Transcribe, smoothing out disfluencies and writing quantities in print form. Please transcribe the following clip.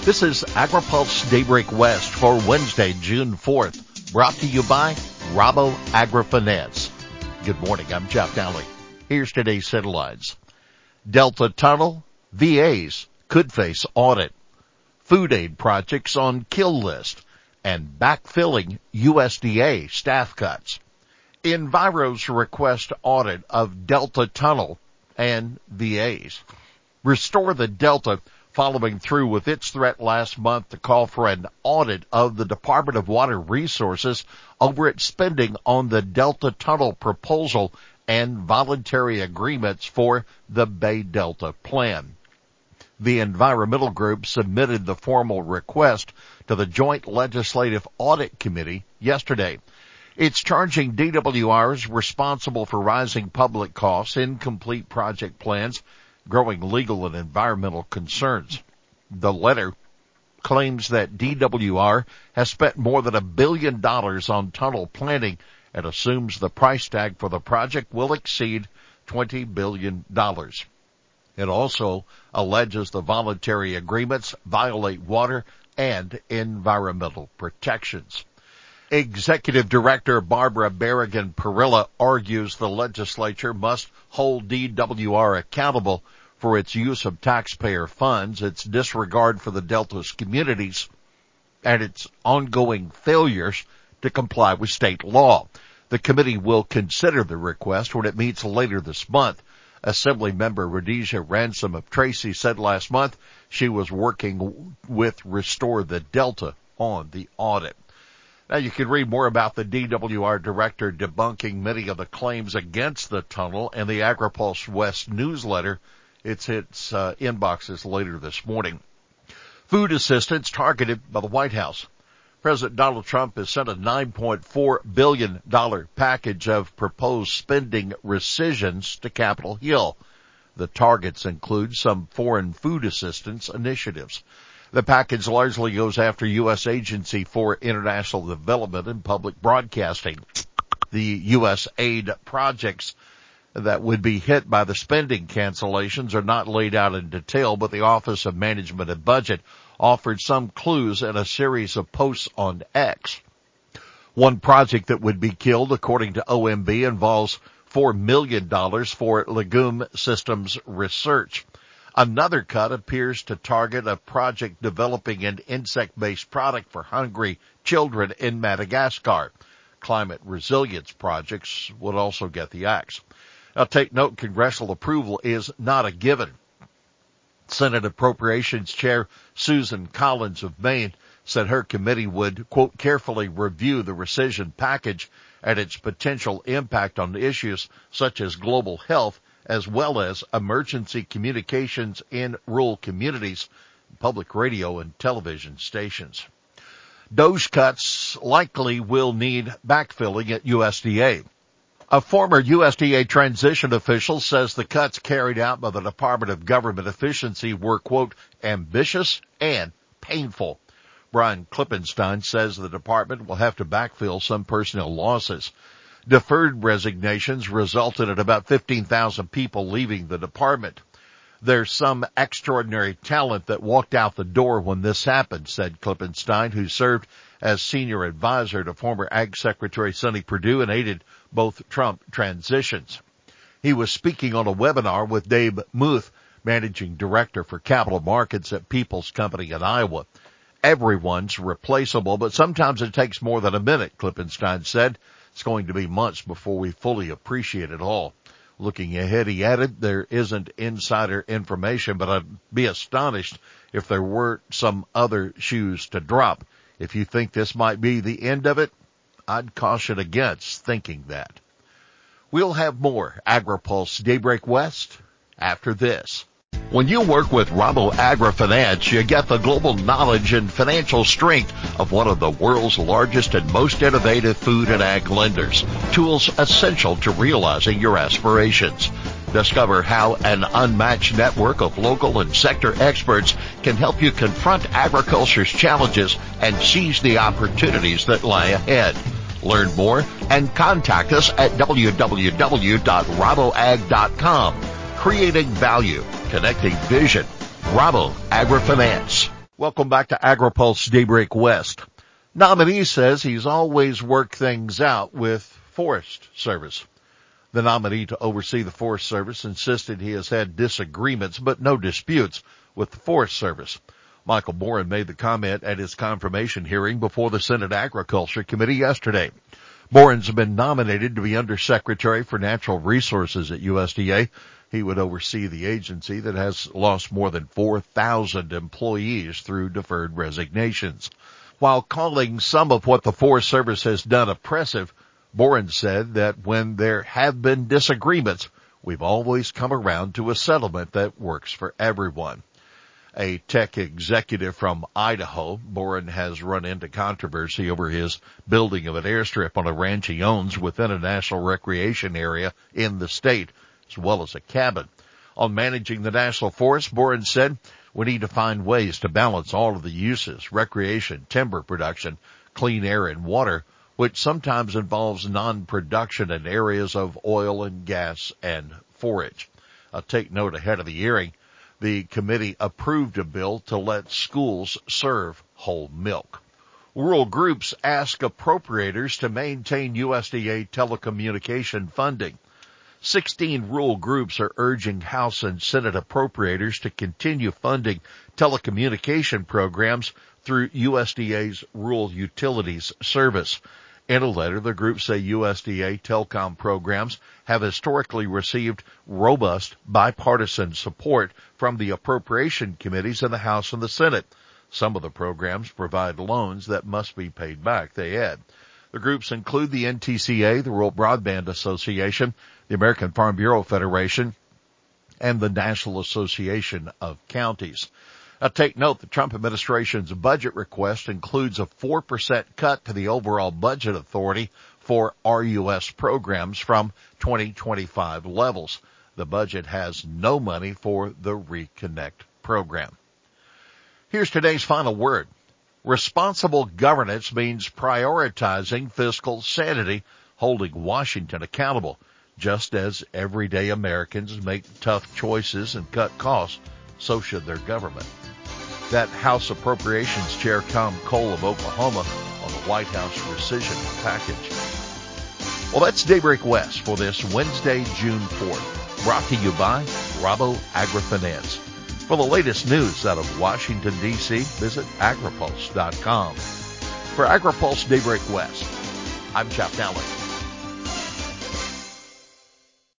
This is AgriPulse Daybreak West for Wednesday, June 4th, brought to you by Rabo AgriFinance. Good morning, I'm Jeff Dowling. Here's today's headlines. Delta Tunnel, VAs could face audit. Food aid projects on kill list, and backfilling USDA staff cuts. Enviro's request audit of Delta Tunnel and VAs. Restore the Delta following through with its threat last month to call for an audit of the Department of Water Resources over its spending on the Delta Tunnel proposal and voluntary agreements for the Bay Delta plan. The environmental group submitted the formal request to the Joint Legislative Audit Committee yesterday. It's charging DWRs responsible for rising public costs, incomplete project plans, growing legal and environmental concerns. The letter claims that DWR has spent more than $1 billion on tunnel planning and assumes the price tag for the project will exceed $20 billion. It also alleges the voluntary agreements violate water and environmental protections. Executive Director Barbara Berrigan-Perilla argues the legislature must hold DWR accountable for its use of taxpayer funds, its disregard for the Delta's communities, and its ongoing failures to comply with state law. The committee will consider the request when it meets later this month. Assemblymember Rhodesia Ransom of Tracy said last month she was working with Restore the Delta on the audit. Now, you can read more about the DWR director debunking many of the claims against the tunnel in the AgriPulse West newsletter. It's inboxes later this morning. Food assistance targeted by the White House. President Donald Trump has sent a $9.4 billion package of proposed spending rescissions to Capitol Hill. The targets include some foreign food assistance initiatives. The package largely goes after U.S. Agency for International Development and Public Broadcasting. The U.S. aid projects that would be hit by the spending cancellations are not laid out in detail, but the Office of Management and Budget offered some clues in a series of posts on X. One project that would be killed, according to OMB, involves $4 million for legume systems research. Another cut appears to target a project developing an insect-based product for hungry children in Madagascar. Climate resilience projects would also get the axe. Now, take note, congressional approval is not a given. Senate Appropriations Chair Susan Collins of Maine said her committee would, quote, carefully review the rescission package and its potential impact on issues such as global health, as well as emergency communications in rural communities, public radio and television stations. DOGE cuts likely will need backfilling at USDA. A former USDA transition official says the cuts carried out by the Department of Government Efficiency were, quote, ambitious and painful. Brian Klippenstein says the department will have to backfill some personnel losses. Deferred resignations resulted in about 15,000 people leaving the department. There's some extraordinary talent that walked out the door when this happened, said Klippenstein, who served as senior advisor to former Ag Secretary Sonny Perdue and aided both Trump transitions. He was speaking on a webinar with Dave Muth, managing director for capital markets at People's Company in Iowa. Everyone's replaceable, but sometimes it takes more than a minute, Klippenstein said. It's going to be months before we fully appreciate it all. Looking ahead, he added, there isn't insider information, but I'd be astonished if there weren't some other shoes to drop. If you think this might be the end of it, I'd caution against thinking that. We'll have more AgriPulse Daybreak West after this. When you work with Rabo AgriFinance, you get the global knowledge and financial strength of one of the world's largest and most innovative food and ag lenders. Tools essential to realizing your aspirations. Discover how an unmatched network of local and sector experts can help you confront agriculture's challenges and seize the opportunities that lie ahead. Learn more and contact us at www.raboag.com. Creating value, connecting vision. Rabo AgriFinance. Welcome back to AgriPulse Daybreak West. Nominee says he's always worked things out with Forest Service. The nominee to oversee the Forest Service insisted he has had disagreements but no disputes with the Forest Service. Michael Boren made the comment at his confirmation hearing before the Senate Agriculture Committee yesterday. Boren's been nominated to be Undersecretary for Natural Resources at USDA. He would oversee the agency that has lost more than 4,000 employees through deferred resignations. While calling some of what the Forest Service has done oppressive, Boren said that when there have been disagreements, we've always come around to a settlement that works for everyone. A tech executive from Idaho, Boren has run into controversy over his building of an airstrip on a ranch he owns within a national recreation area in the state, as well as a cabin. On managing the national forest, Boren said, we need to find ways to balance all of the uses, recreation, timber production, clean air and water, which sometimes involves non-production in areas of oil and gas and forage. Take note ahead of the hearing, the committee approved a bill to let schools serve whole milk. Rural groups ask appropriators to maintain USDA telecommunication funding. 16 rural groups are urging House and Senate appropriators to continue funding telecommunication programs through USDA's Rural Utilities Service. In a letter, the groups say USDA telecom programs have historically received robust bipartisan support from the appropriation committees in the House and the Senate. Some of the programs provide loans that must be paid back, they add. The groups include the NTCA, the Rural Broadband Association, the American Farm Bureau Federation, and the National Association of Counties. Now take note, the Trump administration's budget request includes a 4% cut to the overall budget authority for RUS programs from 2025 levels. The budget has no money for the Reconnect program. Here's today's final word. Responsible governance means prioritizing fiscal sanity, holding Washington accountable. Just as everyday Americans make tough choices and cut costs, so should their government. That House Appropriations Chair Tom Cole of Oklahoma on the White House rescission package. Well, that's Daybreak West for this Wednesday, June 4th. Brought to you by Rabo AgriFinance. For the latest news out of Washington, D.C., visit agripulse.com. For AgriPulse Daybreak West, I'm Jeff Dowling.